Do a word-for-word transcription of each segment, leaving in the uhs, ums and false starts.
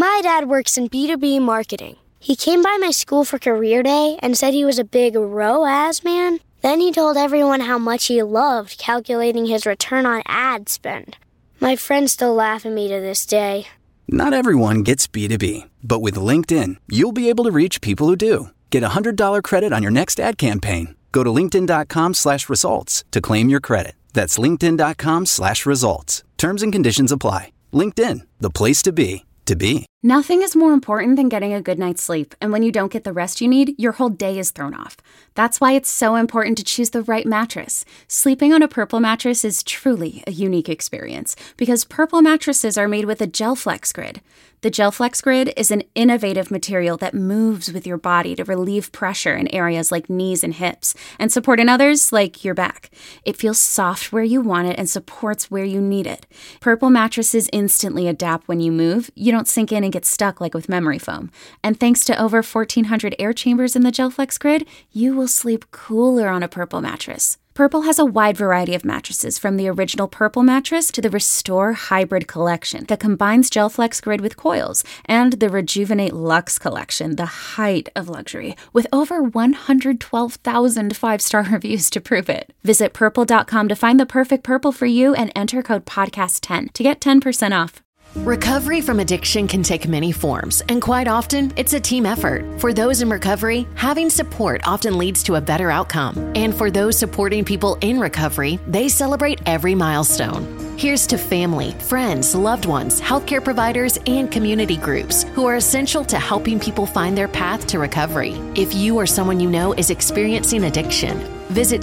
My dad works in B two B marketing. He came by my school for career day and said he was a big R O A S man. Then he told everyone how much he loved calculating his return on ad spend. My friends still laugh at me to this day. Not everyone gets B two B, but with LinkedIn, you'll be able to reach people who do. Get a one hundred dollars credit on your next ad campaign. Go to linkedin.com slash results to claim your credit. That's linkedin.com slash results. Terms and conditions apply. LinkedIn, the place to be, to be. Nothing is more important than getting a good night's sleep, and when you don't get the rest you need, your whole day is thrown off. That's why it's so important to choose the right mattress. Sleeping on a Purple mattress is truly a unique experience, because Purple mattresses are made with a GelFlex Grid. The GelFlex Grid is an innovative material that moves with your body to relieve pressure in areas like knees and hips, and support in others like your back. It feels soft where you want it and supports where you need it. Purple mattresses instantly adapt when you move. You don't sink in and get stuck like with memory foam. And thanks to over fourteen hundred air chambers in the GelFlex Grid, you will sleep cooler on a Purple mattress. Purple has a wide variety of mattresses, from the original Purple mattress to the Restore Hybrid collection that combines GelFlex Grid with coils, and the Rejuvenate Luxe collection, the height of luxury, with over one hundred twelve thousand five-star reviews to prove it. Visit purple dot com to find the perfect Purple for you and enter code podcast ten to get ten percent off. Recovery from addiction can take many forms, and quite often, it's a team effort. For those in recovery, having support often leads to a better outcome. And for those supporting people in recovery, they celebrate every milestone. Here's to family, friends, loved ones, healthcare providers, and community groups who are essential to helping people find their path to recovery. If you or someone you know is experiencing addiction, visit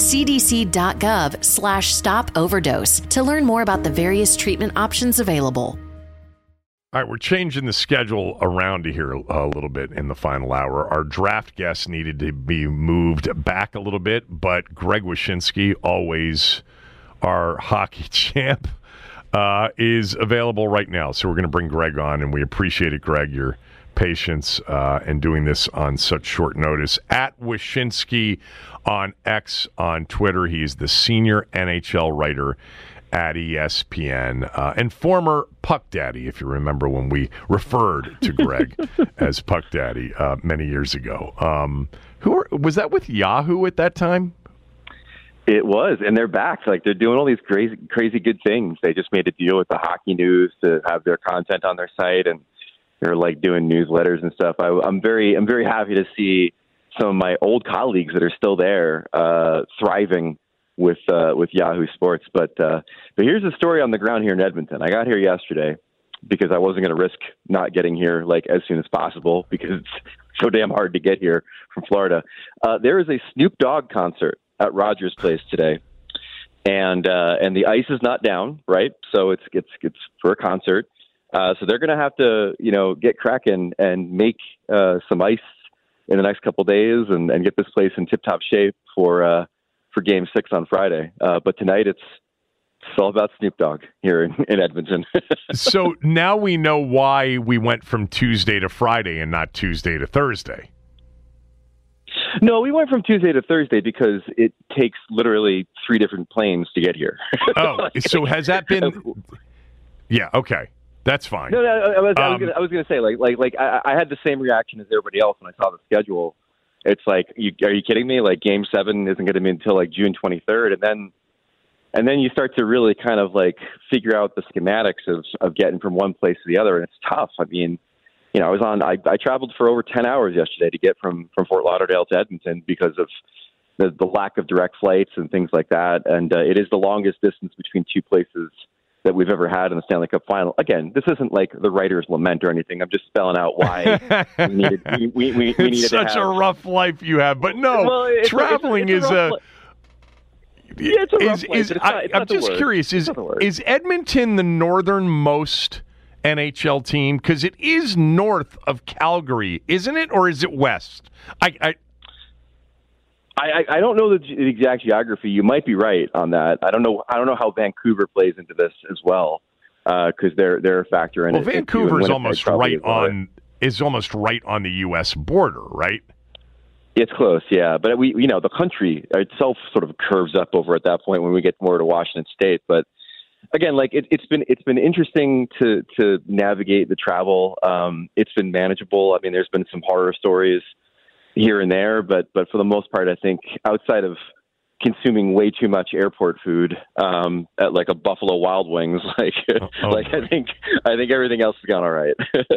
cdc.gov slash stop overdose to learn more about the various treatment options available. All right, we're changing the schedule around here a little bit in the final hour. Our draft guests needed to be moved back a little bit, but Greg Wyshynski, always our hockey champ, uh, is available right now. So we're going to bring Greg on, and we appreciate it, Greg, your patience uh, and doing this on such short notice. At Wyshynski on X, on Twitter, he is the senior N H L writer at E S P N, uh, and former Puck Daddy, if you remember when we referred to Greg as Puck Daddy uh, many years ago. Um, who are, was that with Yahoo at that time? It was, and they're back. Like, they're doing all these crazy, crazy good things. They just made a deal with the Hockey News to have their content on their site, and they're like doing newsletters and stuff. I, I'm very, I'm very happy to see some of my old colleagues that are still there, uh, thriving with uh, with Yahoo Sports. But uh, but here's the story on the ground here in Edmonton. I got here yesterday because I wasn't going to risk not getting here like as soon as possible because it's so damn hard to get here from Florida. Uh, there is a Snoop Dogg concert at Rogers Place today, and uh, and the ice is not down, right? So it's it's it's for a concert. Uh, so they're going to have to you know get cracking and make uh, some ice in the next couple days and, and get this place in tip top shape for. Uh, for game six on Friday. Uh, but tonight it's, it's all about Snoop Dogg here in, in Edmonton. So now we know why we went from Tuesday to Friday and not Tuesday to Thursday. No, we went from Tuesday to Thursday because it takes literally three different planes to get here. Oh, so has that been... Yeah, okay. That's fine. No, no, I was, um, I was gonna, I was going to say, like, like, like I, I had the same reaction as everybody else when I saw the schedule. It's like, you, are you kidding me? Like, Game Seven isn't going to be until like June twenty-third, and then, and then you start to really kind of like figure out the schematics of of getting from one place to the other, and it's tough. I mean, you know, I was on, I, I traveled for over ten hours yesterday to get from from Fort Lauderdale to Edmonton because of the the lack of direct flights and things like that, and uh, it is the longest distance between two places that we've ever had in the Stanley Cup final. Again, this isn't like the writer's lament or anything. I'm just spelling out why we needed. We, we, we, we needed such to have, a rough life you have, but no, well, it's, traveling it's, it's, it's is a. Li- yeah, it's a rough is, life, is, but it's I, not, it's I'm not the just word. curious. Is is Edmonton the northernmost N H L team? Because it is north of Calgary, isn't it, or is it west? I. I I, I don't know the, the exact geography. You might be right on that. I don't know. I don't know how Vancouver plays into this as well, because uh, they're they're a factor in well, it. Well, Vancouver is almost right on is almost right on the U S border, right? It's close, yeah. But we, you know, the country itself sort of curves up over at that point when we get more to Washington State. But again, like it, it's been it's been interesting to to navigate the travel. Um, it's been manageable. I mean, there's been some horror stories here and there, but but for the most part, I think outside of consuming way too much airport food um, at like a Buffalo Wild Wings, like oh, like boy. I think I think everything else has gone all right.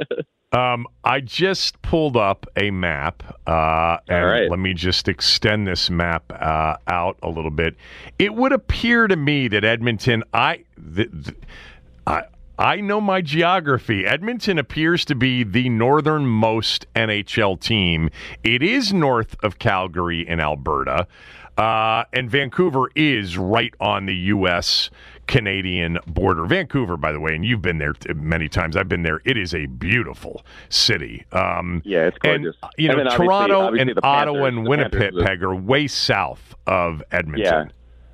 um, I just pulled up a map, uh, and all right. let me just extend this map uh, out a little bit. It would appear to me that Edmonton, I, th- th- I. I know my geography. Edmonton appears to be the northernmost N H L team. It is north of Calgary in Alberta. Uh, and Vancouver is right on the U S Canadian border. Vancouver, by the way, and you've been there t- many times. I've been there. It is a beautiful city. Um, yeah, it's gorgeous. And, you know, and Toronto obviously, obviously and Ottawa Panthers, and Winnipeg are way south of Edmonton. Yeah.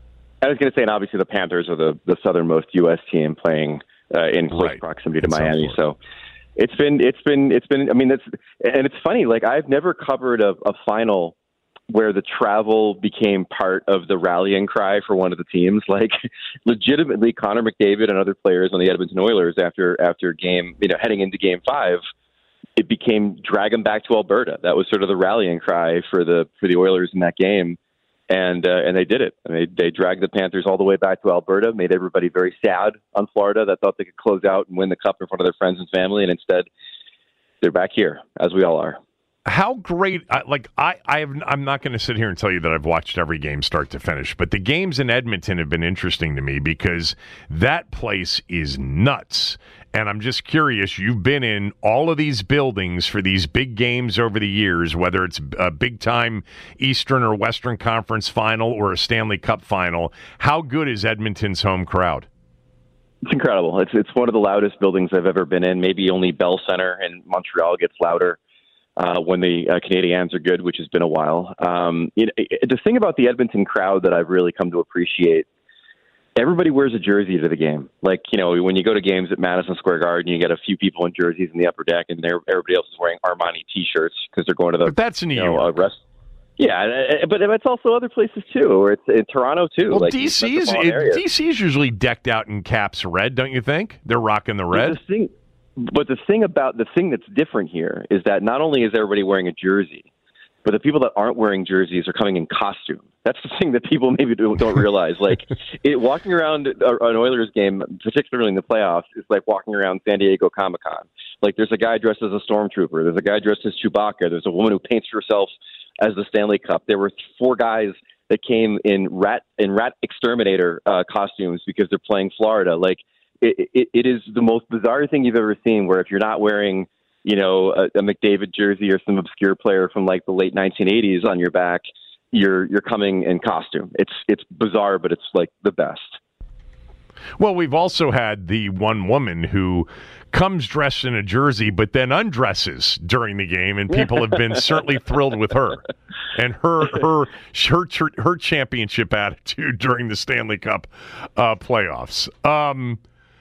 I was going to say, and obviously the Panthers are the, the southernmost U S team playing uh, in close right. proximity to in Miami. So it's been, it's been, it's been, I mean, that's, and it's funny, like I've never covered a, a final where the travel became part of the rallying cry for one of the teams. Like legitimately Connor McDavid and other players on the Edmonton Oilers after, after game, you know, heading into game five, it became drag them back to Alberta. That was sort of the rallying cry for the, for the Oilers in that game. And uh, and they did it. I mean, they dragged the Panthers all the way back to Alberta, made everybody very sad on Florida that thought they could close out and win the cup in front of their friends and family. And instead, they're back here, as we all are. How great, like, I, I have, I'm not going to sit here and tell you that I've watched every game start to finish, but the games in Edmonton have been interesting to me because that place is nuts. And I'm just curious, you've been in all of these buildings for these big games over the years, whether it's a big-time Eastern or Western Conference final or a Stanley Cup final. How good is Edmonton's home crowd? It's incredible. It's it's one of the loudest buildings I've ever been in. Maybe only Bell Center in Montreal gets louder uh, when the uh, Canadiens are good, which has been a while. Um, it, it, the thing about the Edmonton crowd that I've really come to appreciate, everybody wears a jersey to the game. Like, you know, when you go to games at Madison Square Garden, you get a few people in jerseys in the upper deck, and everybody else is wearing Armani T-shirts because they're going to the. But that's in New you know, York. Uh, rest. Yeah, but it's also other places too, or it's in Toronto too. Well, like D C's D C's usually decked out in caps red, don't you think? They're rocking the red. But the thing, but the thing about the thing that's different here is that not only is everybody wearing a jersey, but the people that aren't wearing jerseys are coming in costume. That's the thing that people maybe don't, don't realize. Like, it, walking around an Oilers game, particularly in the playoffs, is like walking around San Diego Comic-Con. Like, there's a guy dressed as a stormtrooper. There's a guy dressed as Chewbacca. There's a woman who paints herself as the Stanley Cup. There were four guys that came in rat in rat exterminator uh, costumes because they're playing Florida. Like, it, it, it is the most bizarre thing you've ever seen, where if you're not wearing, you know, a, a McDavid jersey or some obscure player from like the late nineteen eighties on your back, you're you're coming in costume. It's it's bizarre, but it's like the best. Well, we've also had the one woman who comes dressed in a jersey but then undresses during the game, and people have been certainly thrilled with her and her her her her championship attitude during the Stanley Cup uh, playoffs. Um,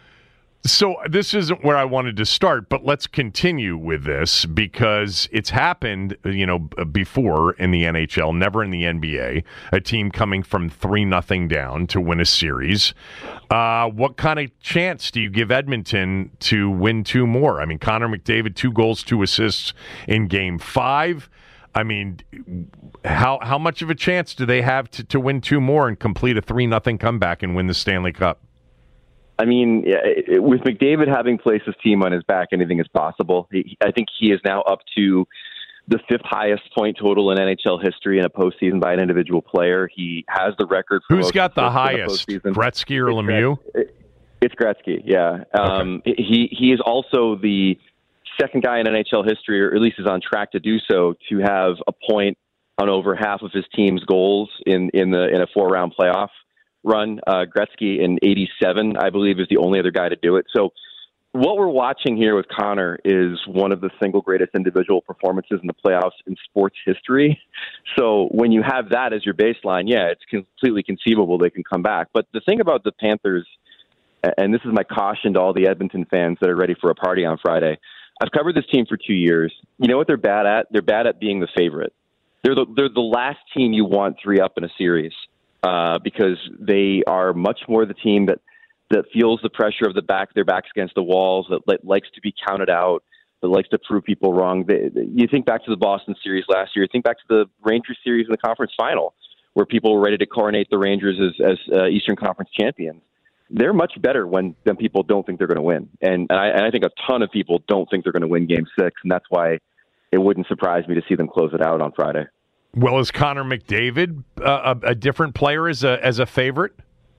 So this isn't where I wanted to start, but let's continue with this because it's happened, you know, before in the N H L, never in the N B A, a team coming from three nothing down to win a series. Uh, what kind of chance do you give Edmonton to win two more? I mean, Connor McDavid, two goals, two assists in game five. I mean, how how much of a chance do they have to, to win two more and complete a three nothing comeback and win the Stanley Cup? I mean, with McDavid having placed his team on his back, anything is possible. He, I think he is now up to the fifth highest point total in N H L history in a postseason by an individual player. He has the record for who's got the highest, Gretzky or Lemieux? It's Gretzky, yeah. Um, okay. He he is also the second guy in N H L history, or at least is on track to do so, to have a point on over half of his team's goals in in the in a four round playoff run. uh, Gretzky in eighty-seven, I believe, is the only other guy to do it. So what we're watching here with Connor is one of the single greatest individual performances in the playoffs in sports history. So when you have that as your baseline, yeah, it's completely conceivable they can come back. But the thing about the Panthers, and this is my caution to all the Edmonton fans that are ready for a party on Friday, I've covered this team for two years. You know what they're bad at? They're bad at being the favorite. They're the, they're the last team you want three up in a series. Uh, because they are much more the team that that feels the pressure of the back, their backs against the walls, that li- likes to be counted out, that likes to prove people wrong. They, they, you think back to the Boston series last year. Think back to the Rangers series in the conference final, where people were ready to coronate the Rangers as, as uh, Eastern Conference champions. They're much better when, when people don't think they're going to win. And, and, I, and I think a ton of people don't think they're going to win Game six, and that's why it wouldn't surprise me to see them close it out on Friday. Well, is Connor McDavid uh, a, a different player as a as a favorite?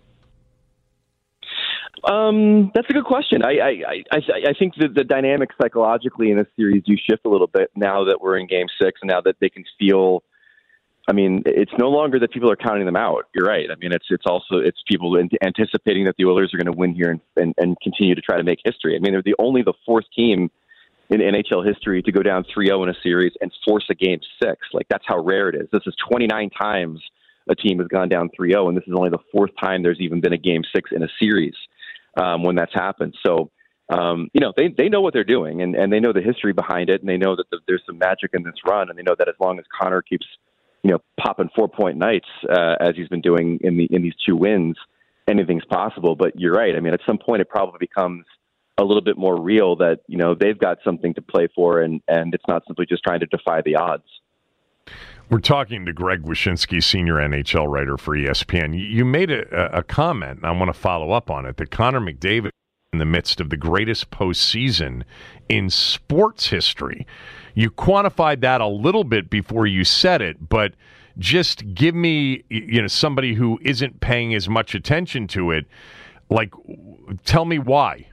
Um, that's a good question. I I, I, I think that the dynamics psychologically in this series do shift a little bit now that we're in Game six, and now that they can feel. I mean, it's no longer that people are counting them out. You're right. I mean, it's it's also it's people anticipating that the Oilers are going to win here and, and, and continue to try to make history. I mean, they're the only the fourth team in N H L history to go down three oh in a series and force a Game six. Like, that's how rare it is. This is twenty-nine times a team has gone down three oh, and this is only the fourth time there's even been a Game six in a series um, when that's happened. So, um, you know, they they know what they're doing, and, and they know the history behind it, and they know that the, there's some magic in this run, and they know that as long as Connor keeps, you know, popping four-point nights uh, as he's been doing in the in these two wins, anything's possible. But you're right. I mean, at some point, it probably becomes a little bit more real that, you know, they've got something to play for, and, and it's not simply just trying to defy the odds. We're talking to Greg Wyshynski, senior N H L writer for E S P N. You made a, a comment, and I want to follow up on it, that Connor McDavid in the midst of the greatest postseason in sports history. You quantified that a little bit before you said it, but just give me, you know, somebody who isn't paying as much attention to it, like, tell me why.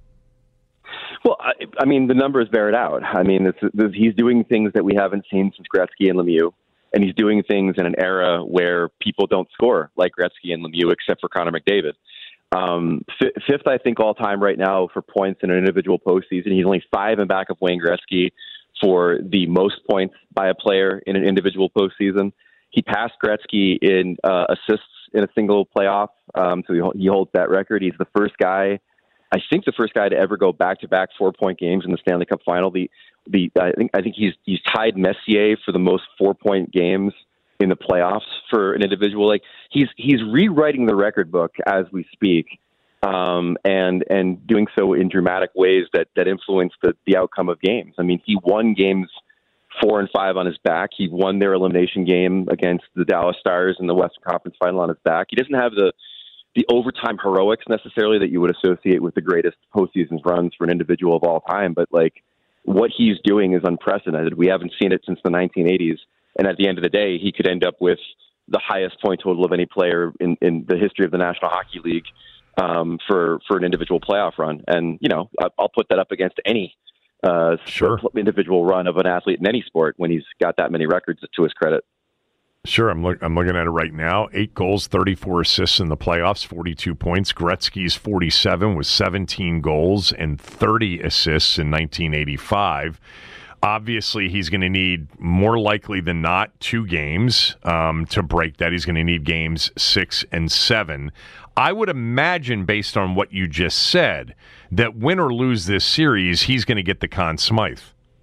Well, I, I mean, the numbers bear it out. I mean, it's, it's, he's doing things that we haven't seen since Gretzky and Lemieux, and he's doing things in an era where people don't score like Gretzky and Lemieux, except for Connor McDavid. Um, f- fifth, I think, all-time right now for points in an individual postseason. He's only five in back of Wayne Gretzky for the most points by a player in an individual postseason. He passed Gretzky in uh, assists in a single playoff, um, so he, he holds that record. He's the first guy, I think, the first guy to ever go back-to-back four-point games in the Stanley Cup Final. The the I think I think he's he's tied Messier for the most four-point games in the playoffs for an individual. Like, he's he's rewriting the record book as we speak, um, and and doing so in dramatic ways that that influence the the outcome of games. I mean, he won games four and five on his back. He won their elimination game against the Dallas Stars in the Western Conference Final on his back. He doesn't have the the overtime heroics necessarily that you would associate with the greatest postseason runs for an individual of all time, but like, what he's doing is unprecedented. We haven't seen it since the nineteen eighties. And at the end of the day, he could end up with the highest point total of any player in, in the history of the National Hockey League um, for, for an individual playoff run. And, you know, I'll put that up against any uh, sure. individual run of an athlete in any sport when he's got that many records to his credit. Sure, I'm, look, I'm looking at it right now. Eight goals, thirty-four assists in the playoffs, forty-two points. Gretzky's forty-seven with seventeen goals and thirty assists in nineteen eighty-five. Obviously, he's going to need, more likely than not, two games um, to break that. He's going to need games six and seven. I would imagine, based on what you just said, that win or lose this series, he's going to get the Conn Smythe.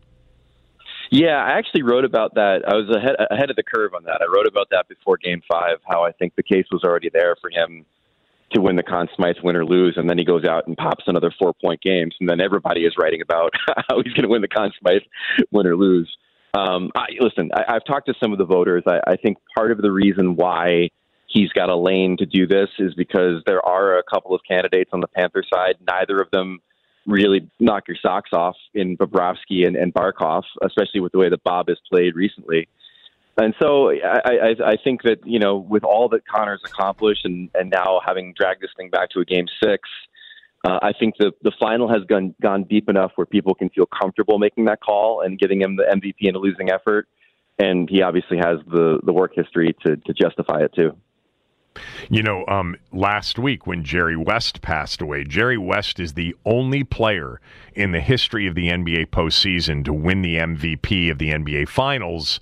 Yeah, I actually wrote about that. I was ahead, ahead of the curve on that. I wrote about that before Game five, how I think the case was already there for him to win the Conn Smythe, win or lose, and then he goes out and pops another four-point games, and then everybody is writing about how he's going to win the Conn Smythe, win or lose. Um, I, listen, I, I've talked to some of the voters. I, I think part of the reason why he's got a lane to do this is because there are a couple of candidates on the Panther side, neither of them really knock your socks off in Bobrovsky and, and Barkov, especially with the way that Bob has played recently. And so I, I, I think that, you know, with all that Connor's accomplished and, and now having dragged this thing back to a game six, uh, I think the, the final has gone, gone deep enough where people can feel comfortable making that call and giving him the M V P in a losing effort. And he obviously has the, the work history to, to justify it too. You know, um, last week when Jerry West passed away, Jerry West is the only player in the history of the N B A postseason to win the M V P of the N B A Finals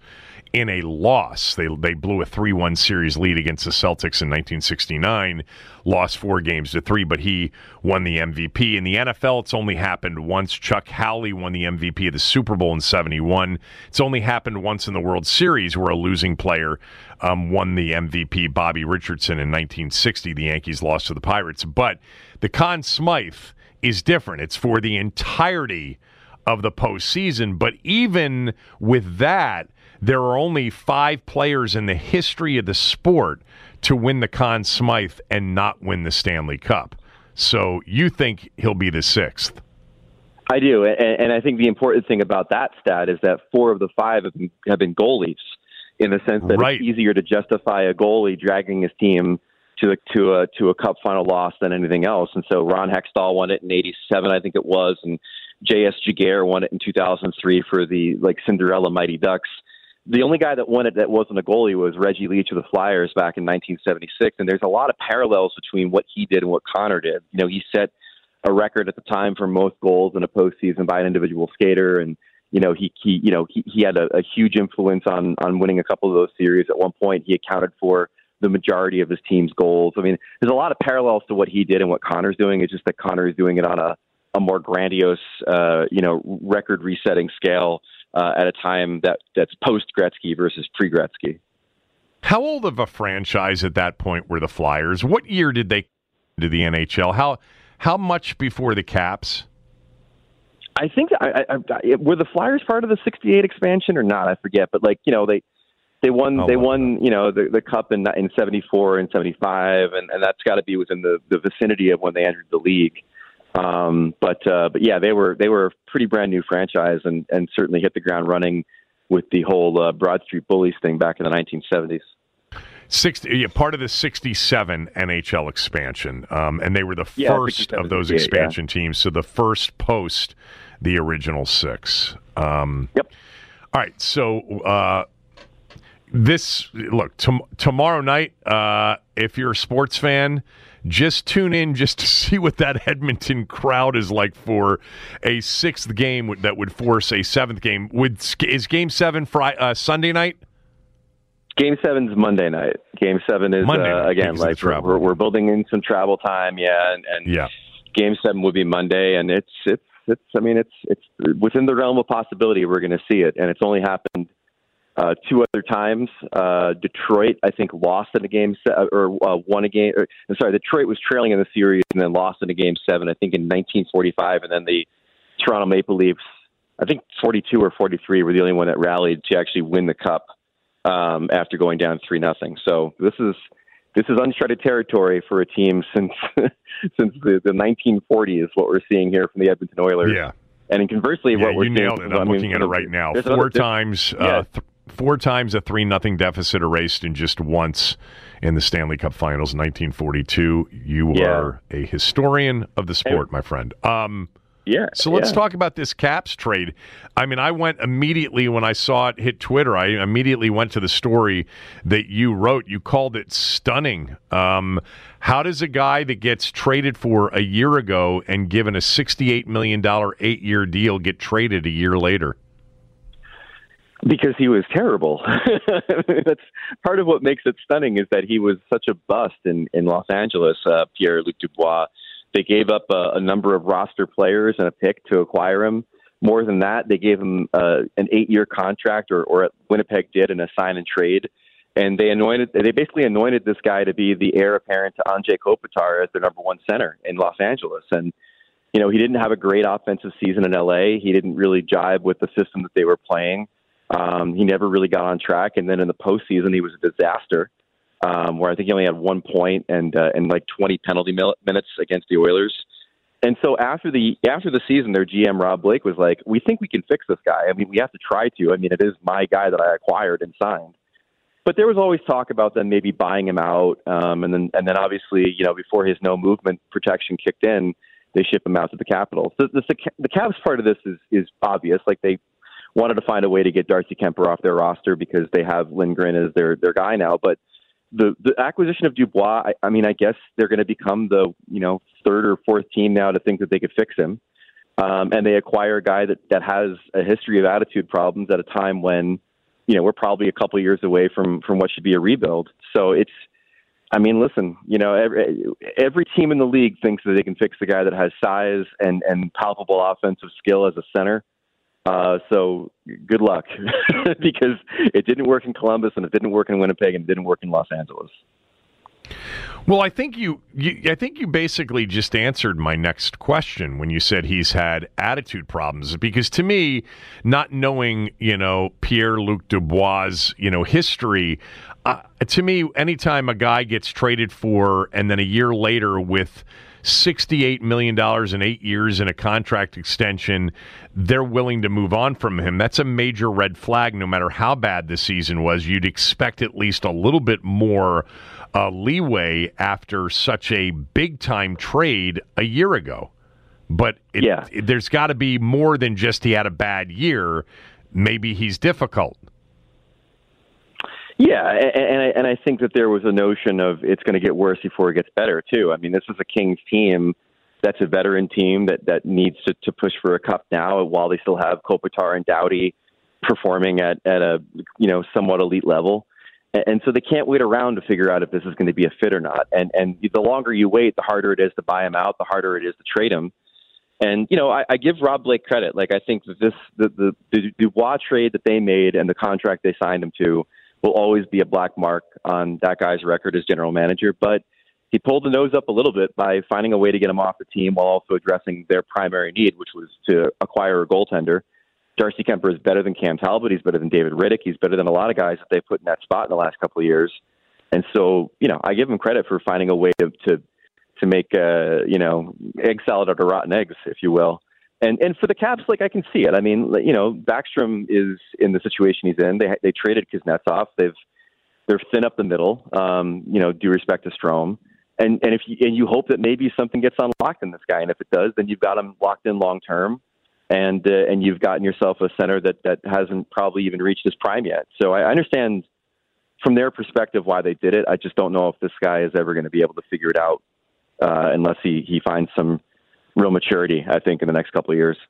in a loss. They they blew a three one series lead against the Celtics in nineteen sixty-nine, lost four games to three, but he won the M V P. In the N F L, it's only happened once. Chuck Howley won the M V P of the Super Bowl in seventy-one. It's only happened once in the World Series where a losing player um, won the M V P. Bobby Richardson in nineteen sixty, the Yankees lost to the Pirates. But the Conn Smythe is different. It's for the entirety of the postseason. But even with that, there are only five players in the history of the sport to win the Conn Smythe and not win the Stanley Cup. So you think he'll be the sixth? I do, and, and I think the important thing about that stat is that four of the five have been, have been goalies, in the sense that right. It's easier to justify a goalie dragging his team to a, to a to a Cup final loss than anything else. And so Ron Hextall won it in eighty-seven, I think it was, and J S Giguere won it in two thousand three for the like Cinderella Mighty Ducks. The only guy that won it that wasn't a goalie was Reggie Leach of the Flyers back in nineteen seventy-six. And there's a lot of parallels between what he did and what Connor did. You know, he set a record at the time for most goals in a postseason by an individual skater. And, you know, he, he you know, he, he had a, a huge influence on, on winning a couple of those series. At one point, he accounted for the majority of his team's goals. I mean, there's a lot of parallels to what he did and what Connor's doing. It's just that Connor is doing it on a, a more grandiose, uh, you know, record resetting scale. Uh, at a time that, that's post-Gretzky versus pre-Gretzky. How old of a franchise at that point were the Flyers? What year did they to the N H L? How how much before the Caps? I think I, I, I, were the Flyers part of the sixty-eight expansion or not? I forget, but like you know they they won I'll they won that. you know the the Cup in in seventy-four and seventy-five, and, and that's got to be within the, the vicinity of when they entered the league. Um, but, uh, but yeah, they were, they were a pretty brand new franchise and, and certainly hit the ground running with the whole, uh, Broad Street Bullies thing back in the nineteen seventies. sixty, yeah, part of the sixty-seven N H L expansion. Um, and they were the yeah, first of those expansion yeah. teams. So the first post the original six. Um, yep. All right. So, uh, this, look, tom- tomorrow night, uh, if you're a sports fan, just tune in just to see what that Edmonton crowd is like for a sixth game that would force a seventh game. Would is Game Seven Friday, uh, Sunday night? Game Seven's Monday night. Game Seven is Monday uh, again like we're, we're, we're building in some travel time, yeah, and, and yeah. Game Seven would be Monday, and it's it's it's. I mean, it's it's within the realm of possibility we're going to see it, and it's only happened Uh, two other times. Uh, Detroit, I think, lost in a game se- or uh, won a game. Or, I'm sorry, Detroit was trailing in the series and then lost in a game seven, I think, in nineteen forty-five. And then the Toronto Maple Leafs, I think forty-two or forty-three, were the only one that rallied to actually win the Cup um, after going down three nothing. So this is this is uncharted territory for a team since since the, the nineteen forties. What we're seeing here from the Edmonton Oilers. Yeah. And conversely, yeah, what we're you seeing, nailed it. I'm I mean, looking at it right now. Four another, times. Yeah. Uh, th- Four times a three nothing deficit erased, and just once in the Stanley Cup Finals, nineteen forty-two. You yeah. are a historian of the sport, my friend. Um, yeah. So let's yeah. talk about this Caps trade. I mean, I went immediately when I saw it hit Twitter. I immediately went to the story that you wrote. You called it stunning. Um, how does a guy that gets traded for a year ago and given a sixty-eight million dollars eight-year deal get traded a year later? Because he was terrible. That's part of what makes it stunning is that he was such a bust in, in Los Angeles, uh, Pierre-Luc Dubois. They gave up a, a number of roster players and a pick to acquire him. More than that, they gave him uh, an eight-year contract, or, or Winnipeg did, in a sign and trade. And they anointed, they basically anointed this guy to be the heir apparent to Anze Kopitar as their number one center in Los Angeles. And, you know, he didn't have a great offensive season in L A. He didn't really jibe with the system that they were playing. Um, he never really got on track, and then in the postseason, he was a disaster. Um, where I think he only had one point and uh, and like twenty penalty mil- minutes against the Oilers. And so after the after the season, their G M Rob Blake was like, "We think we can fix this guy. I mean, we have to try to. I mean, it is my guy that I acquired and signed." But there was always talk about them maybe buying him out, um, and then and then obviously, you know, before his no movement protection kicked in, they ship him out to the Capitals. So the, the, the Cavs part of this is is obvious. Like, they wanted to find a way to get Darcy Kemper off their roster because they have Lindgren as their, their guy now. But the, the acquisition of Dubois, I, I mean, I guess they're going to become the, you know, third or fourth team now to think that they could fix him. Um, and they acquire a guy that, that has a history of attitude problems at a time when, you know, we're probably a couple of years away from, from what should be a rebuild. So it's, I mean, listen, you know, every, every team in the league thinks that they can fix the guy that has size and, and palpable offensive skill as a center. Uh, so good luck because it didn't work in Columbus and it didn't work in Winnipeg and it didn't work in Los Angeles. Well, I think you, you I think you basically just answered my next question when you said he's had attitude problems. Because to me, not knowing, you know, Pierre-Luc Dubois' you know history, uh, to me, anytime a guy gets traded for and then a year later with sixty-eight million dollars in eight years in a contract extension, they're willing to move on from him. That's a major red flag. No matter how bad the season was, you'd expect at least a little bit more uh, leeway after such a big-time trade a year ago. But it, yeah. it, there's got to be more than just he had a bad year. Maybe he's difficult. Yeah, and I, and I think that there was a notion of it's going to get worse before it gets better, too. I mean, this is a Kings team that's a veteran team that, that needs to, to push for a cup now while they still have Kopitar and Doughty performing at, at a you know somewhat elite level. And so they can't wait around to figure out if this is going to be a fit or not. And and the longer you wait, the harder it is to buy him out, the harder it is to trade him. And, you know, I, I give Rob Blake credit. Like, I think that this the, the, the Dubois trade that they made and the contract they signed him to will always be a black mark on that guy's record as general manager. But he pulled the nose up a little bit by finding a way to get him off the team while also addressing their primary need, which was to acquire a goaltender. Darcy Kemper is better than Cam Talbot. He's better than David Riddick. He's better than a lot of guys that they put in that spot in the last couple of years. And so, you know, I give him credit for finding a way to to, to make, uh, you know, egg salad out of rotten eggs, if you will. And and for the Caps, like, I can see it. I mean, you know, Backstrom is in the situation he's in. They they traded Kuznetsov. They've they're thin up the middle. Um, you know, due respect to Strome. And and if you, and you hope that maybe something gets unlocked in this guy, and if it does, then you've got him locked in long term. And uh, and you've gotten yourself a center that, that hasn't probably even reached his prime yet. So I understand from their perspective why they did it. I just don't know if this guy is ever going to be able to figure it out uh, unless he, he finds some real maturity, I think, in the next couple of years.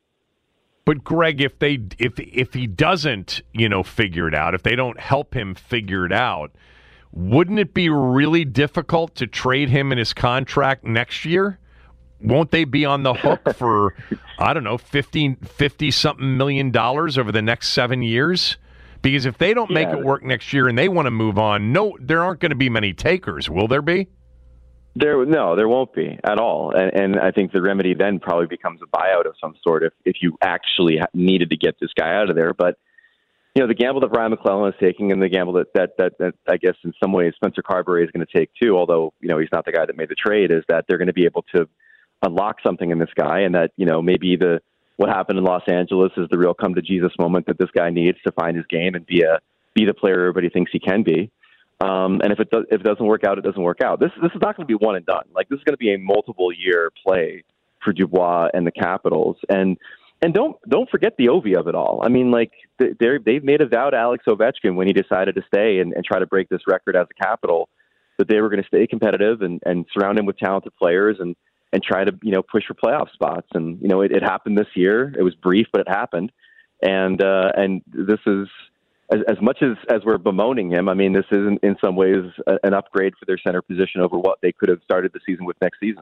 But Greg, if they if if he doesn't, you know, figure it out, if they don't help him figure it out, wouldn't it be really difficult to trade him in his contract next year? Won't they be on the hook for, I don't know, fifty, fifty-something million dollars over the next seven years? Because if they don't make yeah. it work next year and they want to move on, no, there aren't going to be many takers, will there be? There, no, there won't be at all. And, and I think the remedy then probably becomes a buyout of some sort if, if you actually needed to get this guy out of there. But, you know, the gamble that Brian McClellan is taking and the gamble that, that, that, that I guess in some ways Spencer Carberry is going to take too, although, you know, he's not the guy that made the trade, is that they're going to be able to unlock something in this guy, and that, you know, maybe the what happened in Los Angeles is the real come to Jesus moment that this guy needs to find his game and be a be the player everybody thinks he can be. Um, and if it does, if it doesn't work out, it doesn't work out. This this is not going to be one and done. Like, this is going to be a multiple year play for Dubois and the Capitals. And and don't don't forget the Ovi of it all. I mean, like, they they've made a vow to Alex Ovechkin when he decided to stay and, and try to break this record as a Capital that they were going to stay competitive and, and surround him with talented players and. and try to, you know, push for playoff spots. And, you know, it, it happened this year. It was brief, but it happened. And uh, and this is, as, as much as, as we're bemoaning him, I mean, this is in, in some ways a, an upgrade for their center position over what they could have started the season with next season.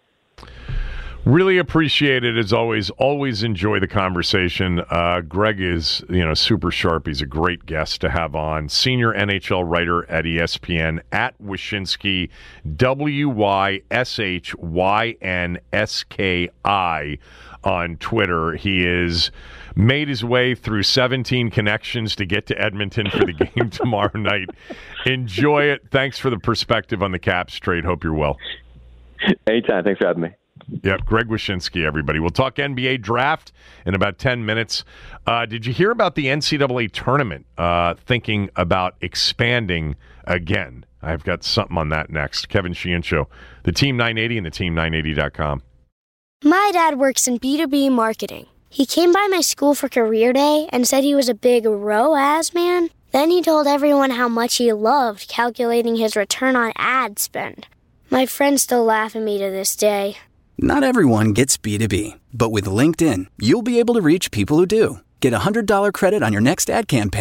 Really appreciate it, as always. Always enjoy the conversation. Uh, Greg is, you know, super sharp. He's a great guest to have on. Senior N H L writer at E S P N, at Wyshynski, W Y S H Y N S K I on Twitter. He has made his way through seventeen connections to get to Edmonton for the game tomorrow night. Enjoy it. Thanks for the perspective on the Caps trade. Hope you're well. Anytime. Thanks for having me. Yep, Greg Wyshynski, everybody. We'll talk N B A draft in about ten minutes. Uh, did you hear about the N C double A tournament uh, thinking about expanding again? I've got something on that next. Kevin Sheehan Show, the Team nine eighty and the team nine eighty dot com. My dad works in B two B marketing. He came by my school for career day and said he was a big R O A S man. Then he told everyone how much he loved calculating his return on ad spend. My friends still laugh at me to this day. Not everyone gets B two B, but with LinkedIn, you'll be able to reach people who do. Get a one hundred dollars credit on your next ad campaign.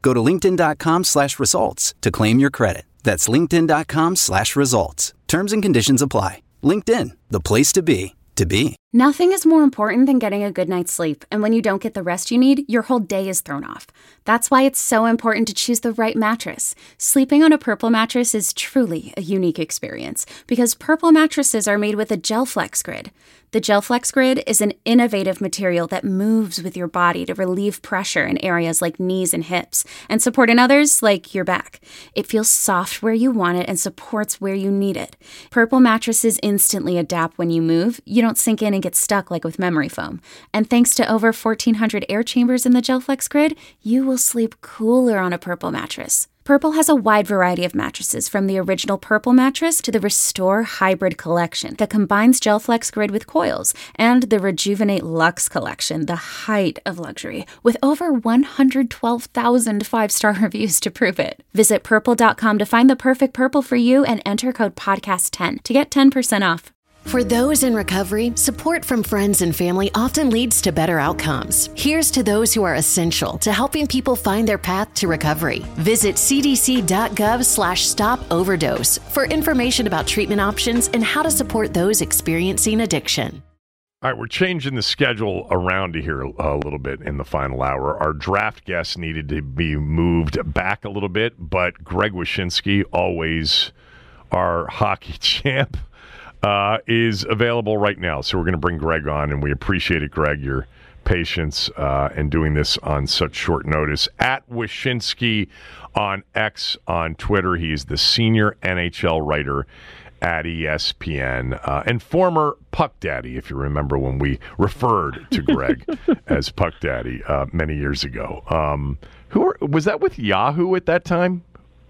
Go to linkedin.com slash results to claim your credit. That's linkedin.com slash results. Terms and conditions apply. LinkedIn, the place to be, to be. Nothing is more important than getting a good night's sleep, and when you don't get the rest you need, your whole day is thrown off. That's why it's so important to choose the right mattress. Sleeping on a Purple mattress is truly a unique experience because Purple mattresses are made with a GelFlex Grid. The GelFlex Grid is an innovative material that moves with your body to relieve pressure in areas like knees and hips and support in others like your back. It feels soft where you want it and supports where you need it. Purple mattresses instantly adapt when you move. You don't sink in and get stuck like with memory foam. And thanks to over fourteen hundred air chambers in the GelFlex Grid, you will sleep cooler on a Purple mattress. Purple has a wide variety of mattresses, from the original Purple mattress to the Restore Hybrid collection that combines GelFlex Grid with coils, and the Rejuvenate Luxe collection, the height of luxury, with over one hundred twelve thousand five-star reviews to prove it. Visit purple dot com to find the perfect Purple for you and enter code podcast ten to get ten percent off. For those in recovery, support from friends and family often leads to better outcomes. Here's to those who are essential to helping people find their path to recovery. Visit cdc.gov slash stop overdose for information about treatment options and how to support those experiencing addiction. All right, we're changing the schedule around here a little bit in the final hour. Our draft guests needed to be moved back a little bit, but Greg Wyshynski, always our hockey champ, Uh, is available right now. So we're going to bring Greg on, and we appreciate it, Greg, your patience uh, and doing this on such short notice. At Wyshynski on X, on Twitter. He is the senior N H L writer at E S P N uh, and former Puck Daddy, if you remember when we referred to Greg as Puck Daddy uh, many years ago. Um, who are, was that with Yahoo at that time?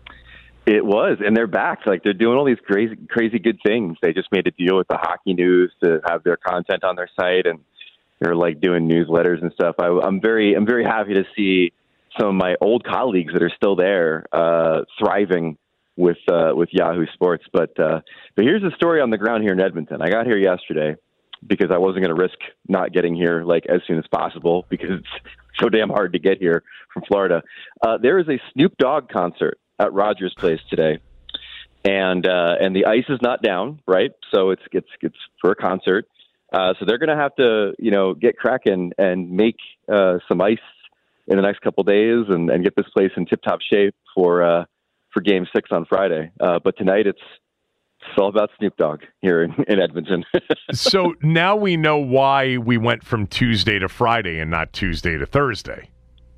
It was, and they're back. Like, they're doing all these crazy, crazy good things. They just made a deal with the Hockey News to have their content on their site, and they're like doing newsletters and stuff. I, I'm very, I'm very happy to see some of my old colleagues that are still there, uh, thriving with uh, with Yahoo Sports. But uh, but here's the story on the ground here in Edmonton. I got here yesterday because I wasn't going to risk not getting here like as soon as possible because it's so damn hard to get here from Florida. Uh, there is a Snoop Dogg concert at Rogers Place today, and uh, and the ice is not down, right? So it's it's it's for a concert. Uh, so they're going to have to, you know, get cracking and make uh, some ice in the next couple of days, and, and get this place in tip-top shape for uh, for Game Six on Friday. Uh, but tonight it's it's all about Snoop Dogg here in, in Edmonton. So now we know why we went from Tuesday to Friday and not Tuesday to Thursday.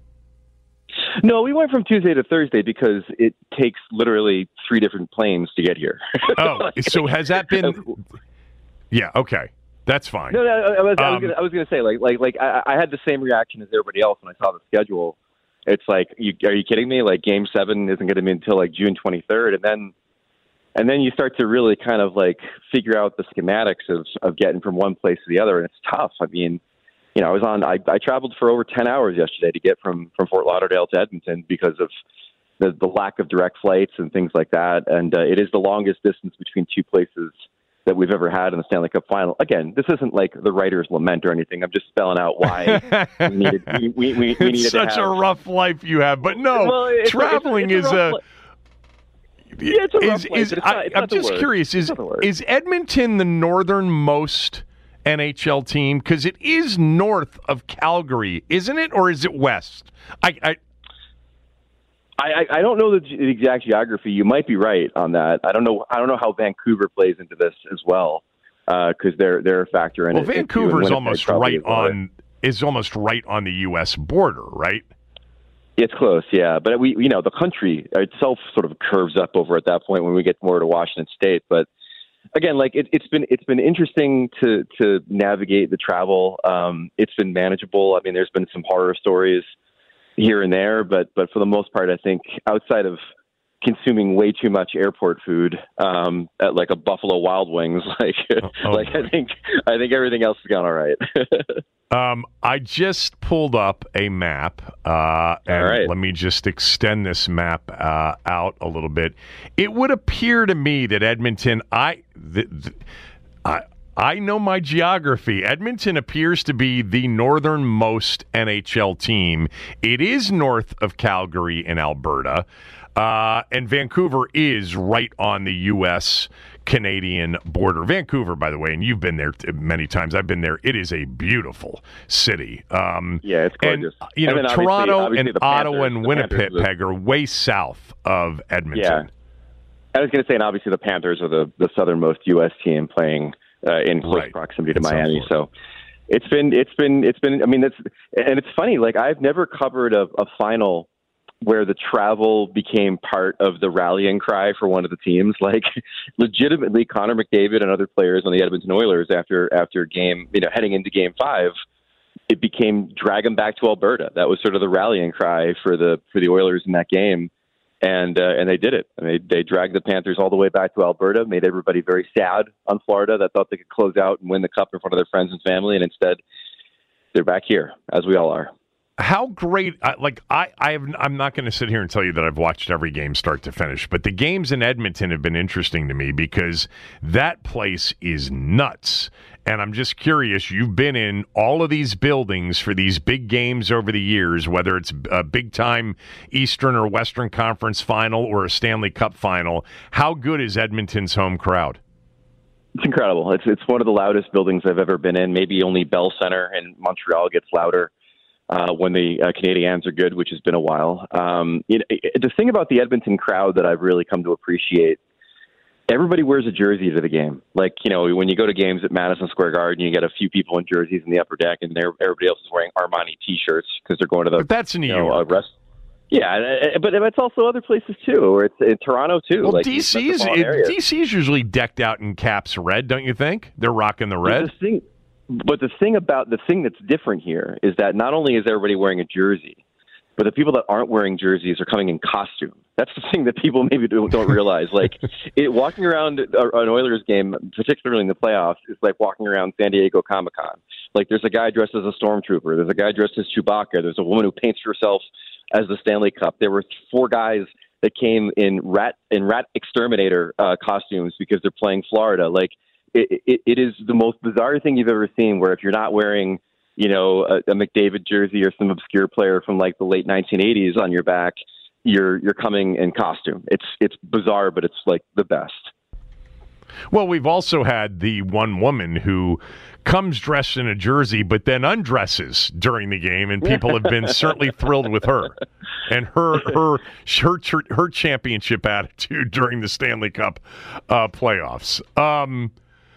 No, we went from Tuesday to Thursday because it takes literally three different planes to get here. Oh, like, so has that been? Yeah, okay, that's fine. No, no, I was, um, I was going to say, like, like, like, I, I had the same reaction as everybody else when I saw the schedule. It's like, you, are you kidding me? Like, Game Seven isn't going to be until like June twenty-third, and then, and then you start to really kind of like figure out the schematics of of getting from one place to the other, and it's tough. I mean. You know, I was on. I, I traveled for over ten hours yesterday to get from, from Fort Lauderdale to Edmonton because of the, the lack of direct flights and things like that. And uh, it is the longest distance between two places that we've ever had in the Stanley Cup final. Again, this isn't like the writer's lament or anything. I'm just spelling out why we needed. We, we, we, we needed it's such to have... a rough life you have, but no, well, it's, traveling it's, it's is a. a Yeah, it's a rough is, life, is, but it's I, not, it's I'm not the just word. curious. Is is Edmonton the northernmost N H L team? Because it is north of Calgary, isn't it, or is it west? I I, I, I don't know the, the exact geography. You might be right on that. I don't know. I don't know how Vancouver plays into this as well, because uh, they're they're a factor in well, it. Well, Vancouver is almost right on is almost right on the U S border, right? It's close, yeah. But we, you know, the country itself sort of curves up over at that point when we get more to Washington State. But again, like it, it's been it's been interesting to to navigate the travel. Um, it's been manageable. I mean, there's been some horror stories here and there, but but for the most part, I think outside of consuming way too much airport food um, at like a Buffalo Wild Wings, like oh, like I think I think everything else has gone all right. um, I just pulled up a map, uh, and right. let me just extend this map uh, out a little bit. It would appear to me that Edmonton, I, the, the, I, I know my geography. Edmonton appears to be the northernmost N H L team. It is north of Calgary in Alberta, uh, and Vancouver is right on the U S Canadian border. Vancouver, by the way, and you've been there many times. I've been there. It is a beautiful city. Um, yeah, it's gorgeous. And, you know, and Toronto obviously, obviously and Ottawa and Winnipeg are way south of Edmonton. Yeah. I was going to say, and obviously the Panthers are the, the southernmost U S team playing uh, in close right. proximity to Miami. So it's been, it's been, it's been, I mean, it's, and it's funny, like I've never covered a, a final where the travel became part of the rallying cry for one of the teams. Like legitimately Connor McDavid and other players on the Edmonton Oilers after, after game, you know, heading into game five, it became drag them back to Alberta. That was sort of the rallying cry for the, for the Oilers in that game. And uh, and they did it. And they they dragged the Panthers all the way back to Alberta, made everybody very sad on Florida that thought they could close out and win the cup in front of their friends and family, and instead they're back here, as we all are. How great! Like I, I have, I'm not going to sit here and tell you that I've watched every game start to finish, but the games in Edmonton have been interesting to me because that place is nuts. And I'm just curious, you've been in all of these buildings for these big games over the years, whether it's a big-time Eastern or Western Conference final or a Stanley Cup final. How good is Edmonton's home crowd? It's incredible. It's it's one of the loudest buildings I've ever been in. Maybe only Bell Center in Montreal gets louder uh, when the uh, Canadiens are good, which has been a while. Um, it, it, the thing about the Edmonton crowd that I've really come to appreciate, everybody wears a jersey to the game. Like, you know, when you go to games at Madison Square Garden, you get a few people in jerseys in the upper deck, and everybody else is wearing Armani T-shirts because they're going to the. But that's in New you know, York. Uh, rest- yeah, but it's also other places too, or it's in Toronto too. Well, like D C's it, D C's usually decked out in Caps red, don't you think? They're rocking the red. But the thing, but the thing about the thing that's different here is that not only is everybody wearing a jersey, but the people that aren't wearing jerseys are coming in costume. That's the thing that people maybe don't, don't realize. Like, it, walking around an Oilers game, particularly in the playoffs, is like walking around San Diego Comic-Con. Like, there's a guy dressed as a stormtrooper. There's a guy dressed as Chewbacca. There's a woman who paints herself as the Stanley Cup. There were four guys that came in rat in rat exterminator uh, costumes because they're playing Florida. Like, it, it, it is the most bizarre thing you've ever seen, where if you're not wearing, you know, a, a McDavid jersey or some obscure player from like the late nineteen eighties on your back, you're you're coming in costume. It's it's bizarre, but it's like the best. Well, we've also had the one woman who comes dressed in a jersey but then undresses during the game, and people have been certainly thrilled with her and her her her her championship attitude during the Stanley Cup uh, playoffs. Um,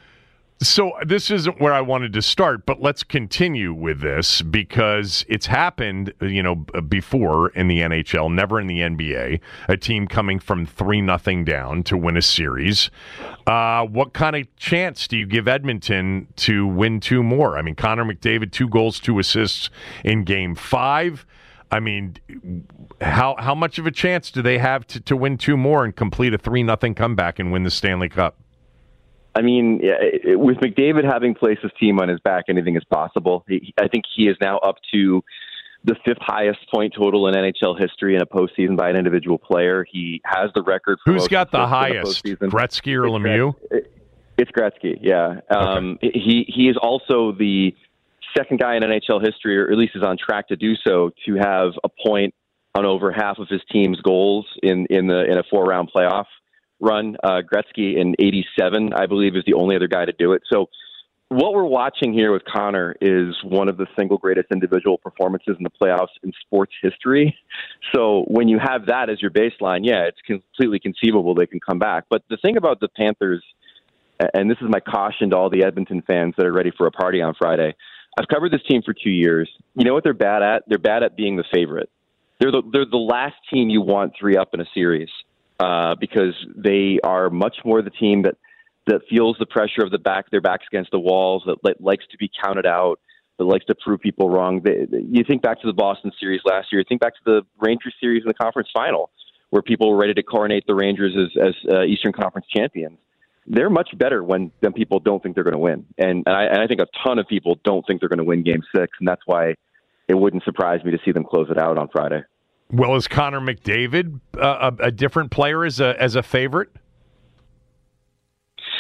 So this isn't where I wanted to start, but let's continue with this because it's happened, you know, before in the N H L, never in the N B A, a team coming from three nothing down to win a series. Uh, what kind of chance do you give Edmonton to win two more? I mean, Connor McDavid, two goals, two assists in game five. I mean, how how much of a chance do they have to, to win two more and complete a three nothing comeback and win the Stanley Cup? I mean, with McDavid having placed his team on his back, anything is possible. He, I think he is now up to the fifth highest point total in N H L history in a postseason by an individual player. He has the record for who's got the highest, Gretzky or it's Lemieux? Gretzky. It's Gretzky, yeah. Um, okay. He he is also the second guy in N H L history, or at least is on track to do so, to have a point on over half of his team's goals in in the in a four round playoff run. uh, Gretzky in eighty-seven, I believe, is the only other guy to do it. So what we're watching here with Connor is one of the single greatest individual performances in the playoffs in sports history. So when you have that as your baseline, yeah, it's completely conceivable they can come back. But the thing about the Panthers, and this is my caution to all the Edmonton fans that are ready for a party on Friday, I've covered this team for two years. You know what they're bad at? They're bad at being the favorite. They're the, they're the last team you want three up in a series. Uh, because they are much more the team that, that feels the pressure of the back, their backs against the walls, that, that likes to be counted out, that likes to prove people wrong. They, they, you think back to the Boston series last year. Think back to the Rangers series in the conference final, where people were ready to coronate the Rangers as, as uh, Eastern Conference champions. They're much better when than people don't think they're going to win, and, and, I, and I think a ton of people don't think they're going to win Game Six, and that's why it wouldn't surprise me to see them close it out on Friday. Well, is Connor McDavid uh, a, a different player as a as a favorite?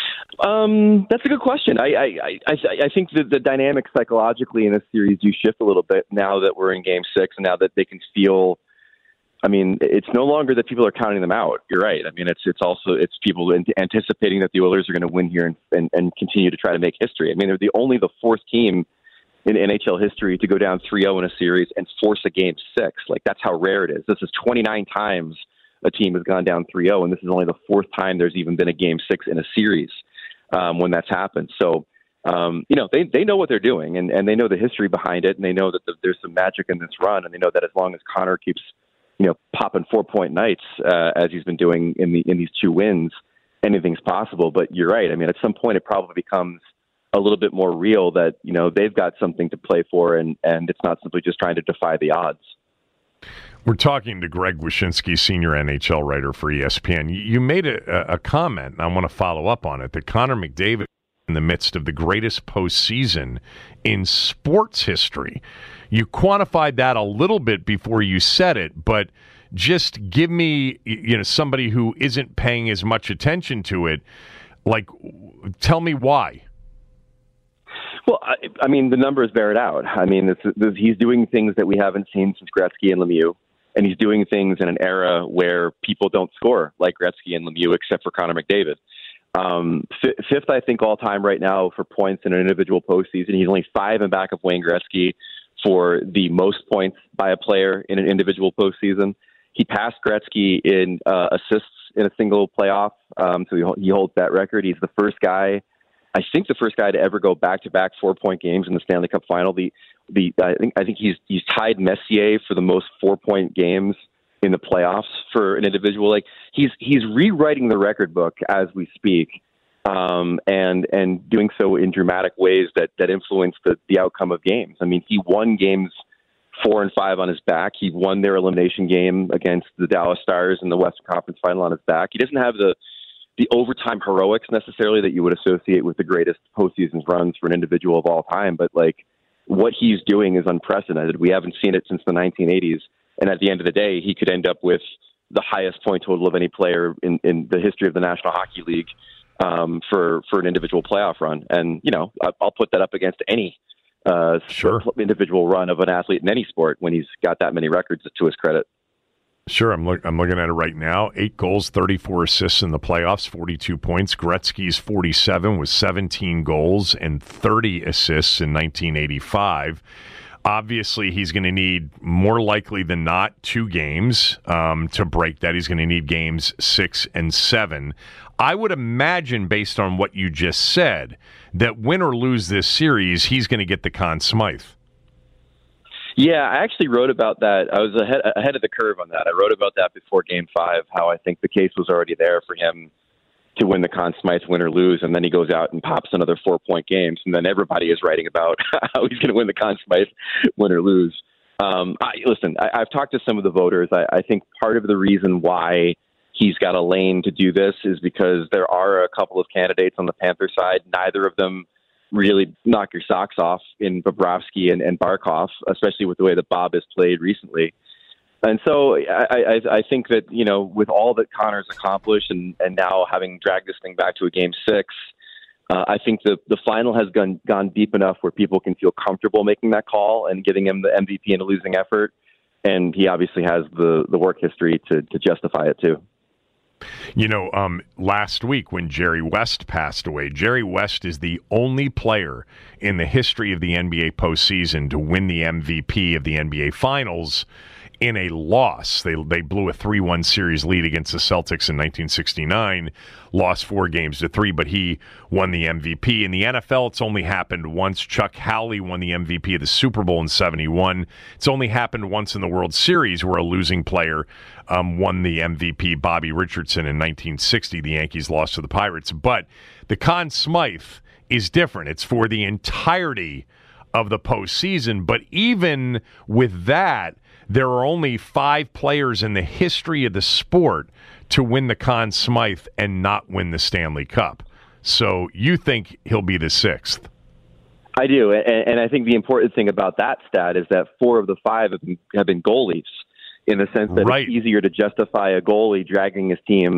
Um, that's a good question. I I, I, I think that the dynamic psychologically in this series do shift a little bit now that we're in Game Six, and now that they can feel. I mean, it's no longer that people are counting them out. You're right. I mean, it's it's also it's people anticipating that the Oilers are going to win here and, and, and continue to try to make history. I mean, they're the only the fourth team in N H L history to go down three oh in a series and force a Game Six. Like, that's how rare it is. This is twenty-nine times a team has gone down three oh, and this is only the fourth time there's even been a Game Six in a series um, when that's happened. So, um, you know, they they know what they're doing, and, and they know the history behind it, and they know that the, there's some magic in this run, and they know that as long as Connor keeps, you know, popping four-point nights uh, as he's been doing in the in these two wins, anything's possible. But you're right. I mean, at some point, it probably becomes a little bit more real that, you know, they've got something to play for, and, and it's not simply just trying to defy the odds. We're talking to Greg Wyshynski, senior N H L writer for E S P N. You made a, a comment, and I want to follow up on it, that Connor McDavid in the midst of the greatest postseason in sports history. You quantified that a little bit before you said it, but just give me, you know, somebody who isn't paying as much attention to it, like, tell me why. Well, I, I mean, the numbers bear it out. I mean, this, this, he's doing things that we haven't seen since Gretzky and Lemieux, and he's doing things in an era where people don't score like Gretzky and Lemieux, except for Connor McDavid. Um, f- fifth, I think, all-time right now for points in an individual postseason. He's only five in back of Wayne Gretzky for the most points by a player in an individual postseason. He passed Gretzky in uh, assists in a single playoff, um, so he, he holds that record. He's the first guy, I think, the first guy to ever go back-to-back four-point games in the Stanley Cup Final. The the I think I think he's he's tied Messier for the most four-point games in the playoffs for an individual. Like, he's he's rewriting the record book as we speak, um, and and doing so in dramatic ways that that influence the the outcome of games. I mean, he won games four and five on his back. He won their elimination game against the Dallas Stars in the Western Conference Final on his back. He doesn't have the the overtime heroics necessarily that you would associate with the greatest postseason runs for an individual of all time, but like, what he's doing is unprecedented. We haven't seen it since the nineteen eighties. And at the end of the day, he could end up with the highest point total of any player in, in the history of the National Hockey League um, for, for an individual playoff run. And, you know, I'll put that up against any uh, sure. individual run of an athlete in any sport when he's got that many records to his credit. Sure, I'm, look, I'm looking at it right now. Eight goals, thirty-four assists in the playoffs, forty-two points. Gretzky's forty-seven with seventeen goals and thirty assists in nineteen eighty-five. Obviously, he's going to need, more likely than not, two games um, to break that. He's going to need games six and seven. I would imagine, based on what you just said, that win or lose this series, he's going to get the Conn Smythe. Yeah, I actually wrote about that. I was ahead, ahead of the curve on that. I wrote about that before Game five, how I think the case was already there for him to win the Conn Smythe, win or lose, and then he goes out and pops another four-point games, and then everybody is writing about how he's going to win the Conn Smythe, win or lose. Um, I, listen, I, I've talked to some of the voters. I, I think part of the reason why he's got a lane to do this is because there are a couple of candidates on the Panther side. Neither of them really knock your socks off in Bobrovsky and, and Barkov, especially with the way that Bob has played recently. And so I, I, I think that, you know, with all that Connor's accomplished and, and now having dragged this thing back to a game six, uh, I think the, the final has gone, gone deep enough where people can feel comfortable making that call and giving him the M V P in a losing effort. And he obviously has the, the work history to, to justify it too. You know, um, last week when Jerry West passed away, Jerry West is the only player in the history of the N B A postseason to win the M V P of the N B A Finals in a loss. They they blew a three one series lead against the Celtics in nineteen sixty-nine, lost four games to three, but he won the M V P. In the N F L, it's only happened once. Chuck Howley won the M V P of the Super Bowl in seventy-one. It's only happened once in the World Series where a losing player um, won the M V P. Bobby Richardson in nineteen sixty. The Yankees lost to the Pirates. But the Conn Smythe is different. It's for the entirety of the postseason. But even with that, there are only five players in the history of the sport to win the Conn Smythe and not win the Stanley Cup. So you think he'll be the sixth? I do, and, and I think the important thing about that stat is that four of the five have been, have been goalies, in the sense that right. It's easier to justify a goalie dragging his team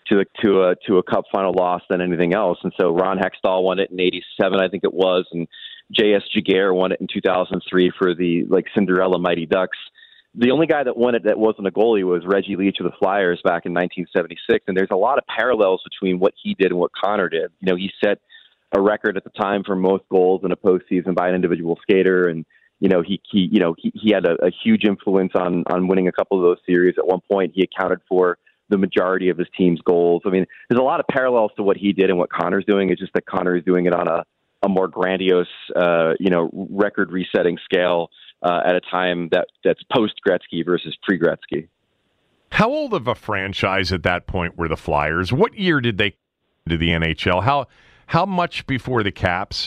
to a, to a to a Cup final loss than anything else. And so Ron Hextall won it in eighty-seven, I think it was, and J S Giguere won it in two thousand three for the like Cinderella Mighty Ducks. The only guy that won it that wasn't a goalie was Reggie Leach of the Flyers back in nineteen seventy-six. And there's a lot of parallels between what he did and what Connor did. You know, he set a record at the time for most goals in a postseason by an individual skater, and you know he, he you know he, he had a, a huge influence on on winning a couple of those series. At one point, he accounted for the majority of his team's goals. I mean, there's a lot of parallels to what he did and what Connor's doing. It's just that Connor is doing it on a, a more grandiose, uh, you know, record-resetting scale uh, at a time that that's post-Gretzky versus pre-Gretzky. How old of a franchise at that point were the Flyers? What year did they to the N H L? How how much before the Caps?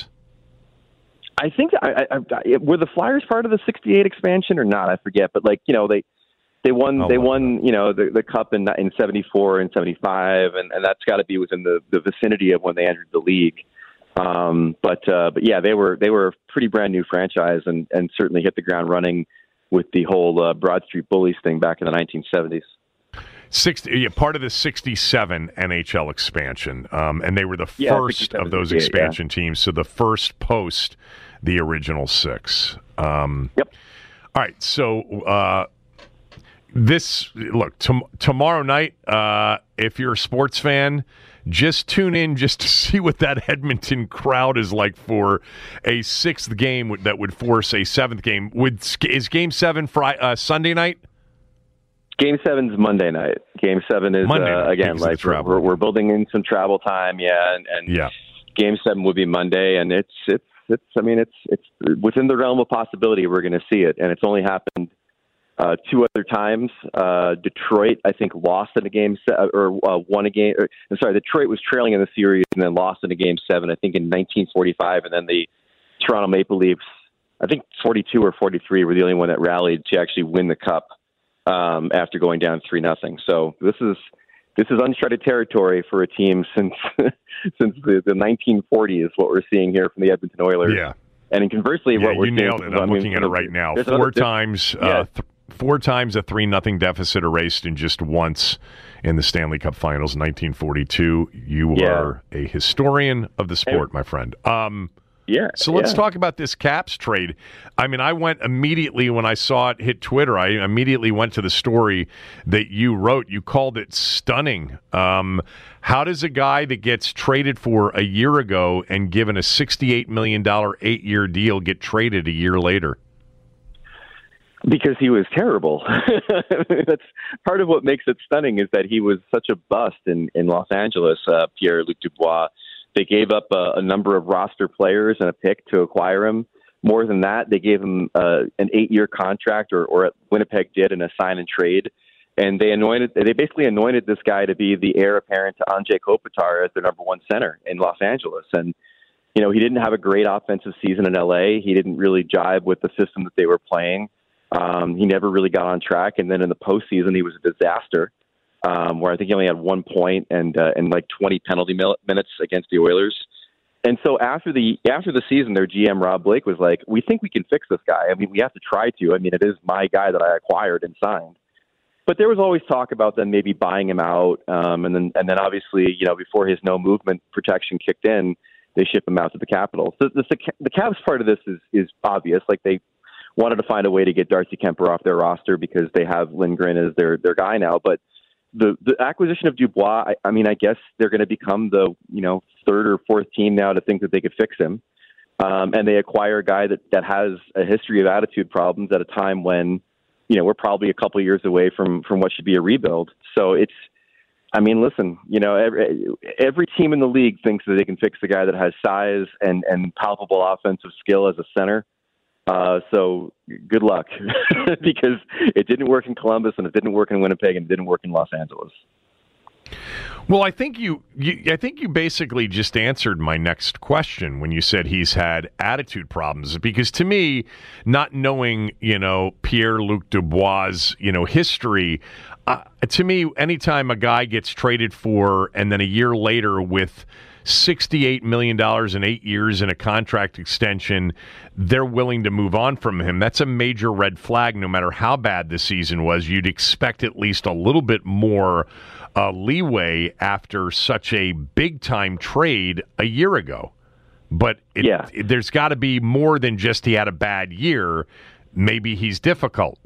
I think I, I, I, were the Flyers part of the sixty-eight expansion or not? I forget, but like you know they. They won. Oh, they won. You know the the cup in in seventy-four and seventy-five, and, and that's got to be within the, the vicinity of when they entered the league. Um, but uh, but yeah, they were they were a pretty brand new franchise, and, and certainly hit the ground running with the whole uh, Broad Street Bullies thing back in the nineteen seventies. sixty, yeah, part of the sixty-seven N H L expansion, um, and they were the yeah, first of those expansion yeah. teams. So the first post the original six. Um, yep. All right, so. Uh, This look tom- tomorrow night. Uh, if you're a sports fan, just tune in just to see what that Edmonton crowd is like for a sixth game that would force a seventh game. Would is Game Seven Friday, uh, Sunday night? Game Seven's Monday night. Game Seven is Monday uh, night, again like we're, we're we're building in some travel time. Yeah, and, and yeah. Game Seven would be Monday, and it's it's it's. I mean, it's it's within the realm of possibility. We're going to see it, and it's only happened. Uh, two other times, uh, Detroit, I think, lost in a game se- or uh, won a game. Or, I'm sorry, Detroit was trailing in the series and then lost in a game seven, I think, in nineteen forty-five. And then the Toronto Maple Leafs, I think forty-two or forty-three, were the only one that rallied to actually win the cup um, after going down three nothing. So this is this is uncharted territory for a team since since the, the nineteen forties. What we're seeing here from the Edmonton Oilers. Yeah. And conversely, yeah, what we're you seeing, nailed it. I'm I mean, looking at it right now. Four another, times. yeah. Uh, th- Four times a three nothing deficit erased, and just once in the Stanley Cup Finals, nineteen forty-two. You yeah. are a historian of the sport, my friend. Um, yeah. So let's yeah. talk about this Caps trade. I mean, I went immediately when I saw it hit Twitter. I immediately went to the story that you wrote. You called it stunning. Um, how does a guy that gets traded for a year ago and given a sixty-eight million dollars eight-year deal get traded a year later? Because he was terrible. That's part of what makes it stunning is that he was such a bust in, in Los Angeles, uh, Pierre-Luc Dubois. They gave up a, a number of roster players and a pick to acquire him. More than that, they gave him uh, an eight-year contract, or, or Winnipeg did, in a sign and trade. And they anointed, they basically anointed this guy to be the heir apparent to Anze Kopitar as their number one center in Los Angeles. And, you know, he didn't have a great offensive season in L A. He didn't really jive with the system that they were playing. Um, he never really got on track, and then in the postseason, he was a disaster. Um, where I think he only had one point and uh, and like twenty penalty mil- minutes against the Oilers. And so after the after the season, their G M Rob Blake was like, "We think we can fix this guy. I mean, we have to try to. I mean, it is my guy that I acquired and signed." But there was always talk about them maybe buying him out, um, and then and then obviously, you know, before his no movement protection kicked in, they ship him out to the Capitals. So the the, the Cavs part of this is is obvious. Like they wanted to find a way to get Darcy Kemper off their roster because they have Lindgren as their, their guy now. But the, the acquisition of Dubois, I, I mean, I guess they're going to become the, you know, third or fourth team now to think that they could fix him. Um, and they acquire a guy that, that has a history of attitude problems at a time when, you know, we're probably a couple of years away from, from what should be a rebuild. So it's, I mean, listen, you know, every, every team in the league thinks that they can fix the guy that has size and, and palpable offensive skill as a center. Uh, so good luck because it didn't work in Columbus and it didn't work in Winnipeg and it didn't work in Los Angeles. Well, I think you, you I think you basically just answered my next question when you said he's had attitude problems, because to me, not knowing, you know, Pierre-Luc Dubois' you know, history, uh, to me, anytime a guy gets traded for and then a year later with sixty-eight million dollars in eight years in a contract extension, they're willing to move on from him. That's a major red flag. No matter how bad the season was, you'd expect at least a little bit more uh, leeway after such a big-time trade a year ago. But it, yeah. it, there's got to be more than just he had a bad year. Maybe he's difficult.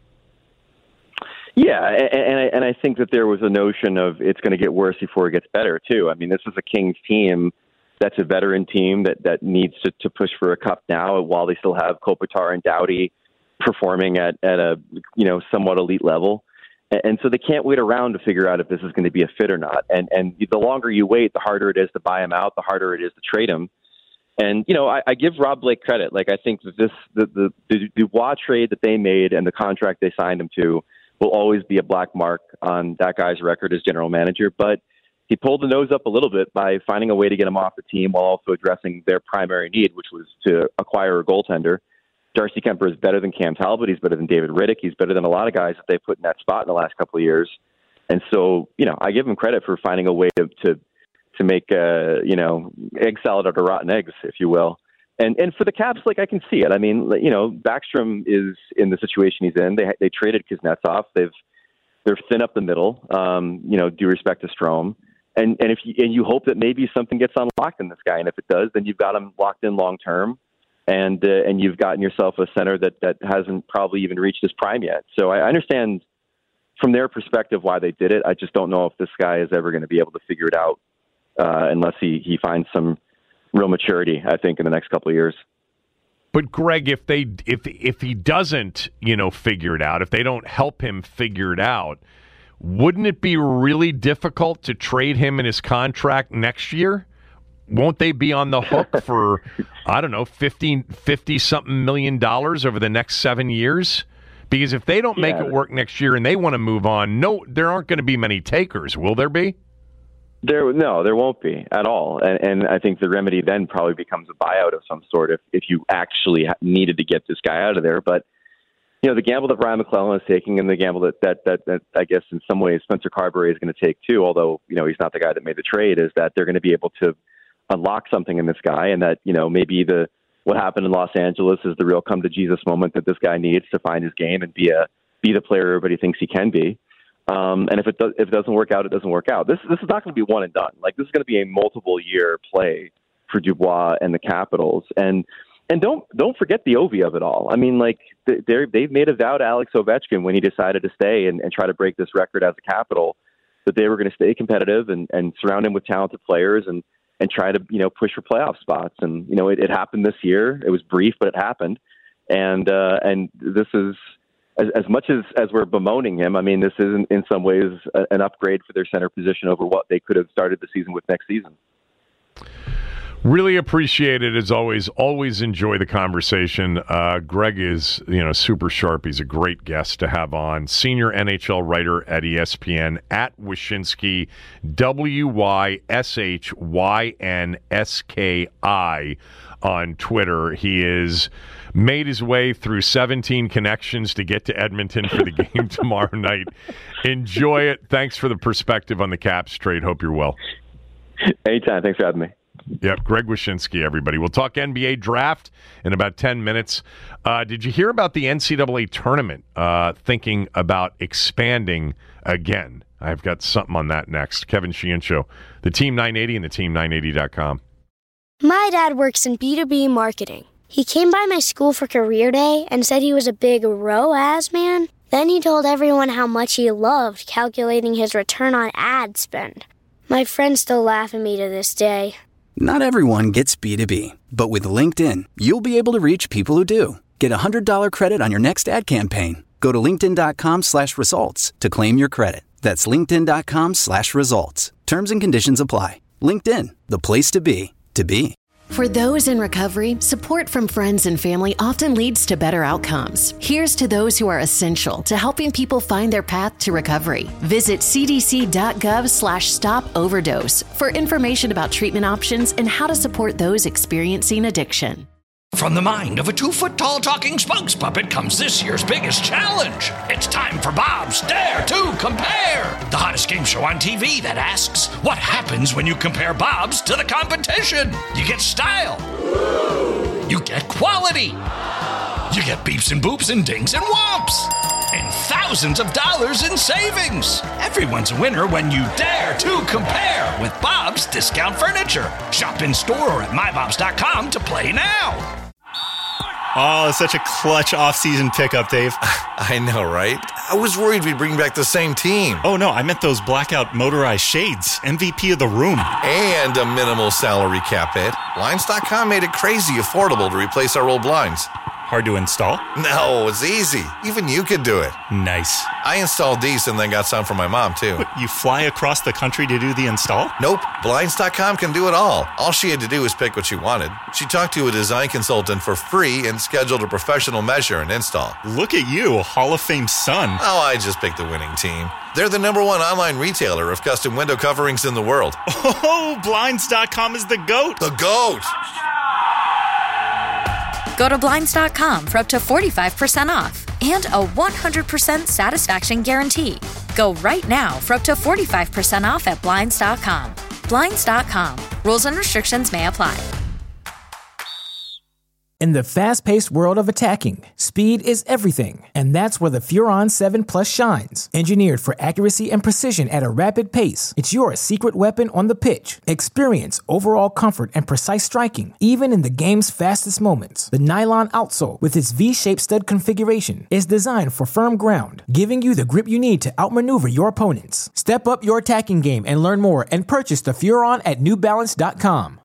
Yeah, and, and, I, and I think that there was a notion of it's going to get worse before it gets better, too. I mean, this is a Kings team that's a veteran team that, that needs to, to push for a cup now while they still have Kopitar and Doughty performing at, at a you know somewhat elite level. And, and so they can't wait around to figure out if this is going to be a fit or not. And, and the longer you wait, the harder it is to buy him out, the harder it is to trade him. And, you know, I, I give Rob Blake credit. Like, I think that this the, the, the Dubois trade that they made and the contract they signed him to will always be a black mark on that guy's record as general manager. But he pulled the nose up a little bit by finding a way to get him off the team while also addressing their primary need, which was to acquire a goaltender. Darcy Kemper is better than Cam Talbot. He's better than David Riddick. He's better than a lot of guys that they put in that spot in the last couple of years. And so, you know, I give him credit for finding a way to to, to make, uh, you know, egg salad out of rotten eggs, if you will. And and for the Caps, like, I can see it. I mean, you know, Backstrom is in the situation he's in. They they traded Kuznetsov. They've they're thin up the middle. Um, you know, due respect to Strome. And and if you, and you hope that maybe something gets unlocked in this guy, and if it does, then you've got him locked in long term, and uh, and you've gotten yourself a center that that hasn't probably even reached his prime yet. So I understand from their perspective why they did it. I just don't know if this guy is ever going to be able to figure it out uh, unless he he finds some real maturity, I think, in the next couple of years. But Greg, if they if if he doesn't, you know, figure it out, if they don't help him figure it out, wouldn't it be really difficult to trade him in his contract next year? Won't they be on the hook for, I don't know, fifty, fifty something million dollars over the next seven years? Because if they don't make yeah. it work next year and they want to move on, no, there aren't going to be many takers, will there be? There, no, there won't be at all. And, and I think the remedy then probably becomes a buyout of some sort if, if you actually needed to get this guy out of there. But, you know, the gamble that Brian McClellan is taking and the gamble that, that, that, that I guess in some ways Spencer Carberry is going to take too, although, you know, he's not the guy that made the trade, is that they're going to be able to unlock something in this guy, and that, you know, maybe the what happened in Los Angeles is the real come to Jesus moment that this guy needs to find his game and be a be the player everybody thinks he can be. Um, and if it does, if it doesn't work out, it doesn't work out. This this is not going to be one and done. Like, this is going to be a multiple year play for Dubois and the Capitals. And and don't don't forget the Ovi of it all. I mean, like, they they've made a vow to Alex Ovechkin when he decided to stay and, and try to break this record as a Capital, that they were going to stay competitive and, and surround him with talented players and and try to, you know, push for playoff spots. And, you know, it, it happened this year. It was brief, but it happened. And uh, and this is, as, as much as, as we're bemoaning him, I mean, this is in, in some ways a, an upgrade for their center position over what they could have started the season with next season. Really appreciate it, as always. Always enjoy the conversation. Uh, Greg is, you know, super sharp. He's a great guest to have on. Senior N H L writer at E S P N, at Wyshynski, W Y S H Y N S K I on Twitter. He has made his way through seventeen connections to get to Edmonton for the game tomorrow night. Enjoy it. Thanks for the perspective on the Caps trade. Hope you're well. Anytime. Thanks for having me. Yep, Greg Wyshynski, everybody. We'll talk N B A draft in about ten minutes. Uh, did you hear about the N C double A tournament uh, thinking about expanding again? I've got something on that next. Kevin Sheehan Show, the Team nine eighty and the team nine eighty dot com. My dad works in B two B marketing. He came by my school for career day and said he was a big R O A S man. Then he told everyone how much he loved calculating his return on ad spend. My friends still laugh at me to this day. Not everyone gets B two B, but with LinkedIn, you'll be able to reach people who do. Get a one hundred dollars credit on your next ad campaign. Go to linkedin.com slash results to claim your credit. That's linkedin.com slash results. Terms and conditions apply. LinkedIn, the place to be, to be. For those in recovery, support from friends and family often leads to better outcomes. Here's to those who are essential to helping people find their path to recovery. Visit cdc.gov slash stop overdose for information about treatment options and how to support those experiencing addiction. From the mind of a two-foot-tall talking spokes puppet comes this year's biggest challenge. It's time for Bob's Dare to Compare, the hottest game show on T V that asks, what happens when you compare Bob's to the competition? You get style. You get quality. You get beeps and boops and dings and whomps. And thousands of dollars in savings. Everyone's a winner when you dare to compare with Bob's Discount Furniture. Shop in store or at my bobs dot com to play now. Oh, such a clutch off-season pickup, Dave. I know, right? I was worried we'd bring back the same team. Oh, no, I meant those blackout motorized shades. M V P of the room. And a minimal salary cap hit. Blinds dot com made it crazy affordable to replace our old blinds. Hard to install? No, it's easy. Even you could do it. Nice. I installed these and then got some for my mom, too. What, you fly across the country to do the install? Nope. Blinds dot com can do it all. All she had to do was pick what she wanted. She talked to a design consultant for free and scheduled a professional measure and install. Look at you, Hall of Fame son. Oh, I just picked the winning team. They're the number one online retailer of custom window coverings in the world. Oh, Blinds dot com is the GOAT. The GOAT! Go to Blinds dot com for up to forty-five percent off and a one hundred percent satisfaction guarantee. Go right now for up to forty-five percent off at Blinds dot com. Blinds dot com. Rules and restrictions may apply. In the fast-paced world of attacking, speed is everything, and that's where the Furon seven Plus shines. Engineered for accuracy and precision at a rapid pace, it's your secret weapon on the pitch. Experience overall comfort and precise striking, even in the game's fastest moments. The nylon outsole, with its V-shaped stud configuration, is designed for firm ground, giving you the grip you need to outmaneuver your opponents. Step up your attacking game and learn more and purchase the Furon at New Balance dot com.